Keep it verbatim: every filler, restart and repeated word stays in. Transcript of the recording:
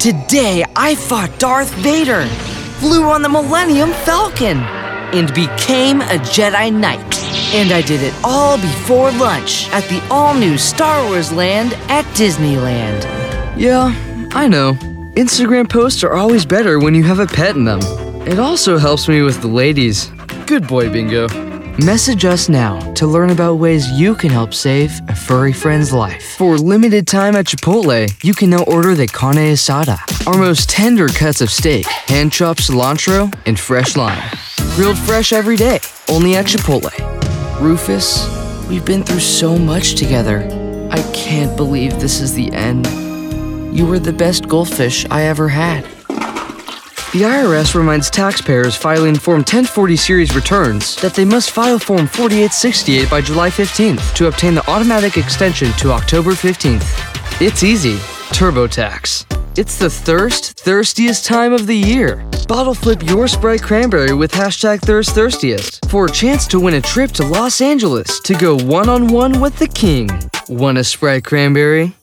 Today, I fought Darth Vader, flew on the Millennium Falcon, and became a Jedi Knight. And I did it all before lunch at the all-new Star Wars land at Disneyland. Yeah, I know. Instagram posts are always better when you have a pet in them. It also helps me with the ladies. Good boy, Bingo. Message us now to learn about ways you can help save a furry friend's life. For limited time at Chipotle, you can now order the carne asada, our most tender cuts of steak, hand-chopped cilantro, and fresh lime. Grilled fresh every day, only at Chipotle. Rufus, we've been through so much together. I can't believe this is the end. You were the best goldfish I ever had. The I R S reminds taxpayers filing Form ten forty series returns that they must file Form forty-eight sixty-eight by July fifteenth to obtain the automatic extension to October fifteenth. It's easy. TurboTax. It's the thirst, thirstiest time of the year. Bottle flip your Sprite Cranberry with hashtag ThirstThirstiest for a chance to win a trip to Los Angeles to go one-on-one with the king. Want a Sprite Cranberry?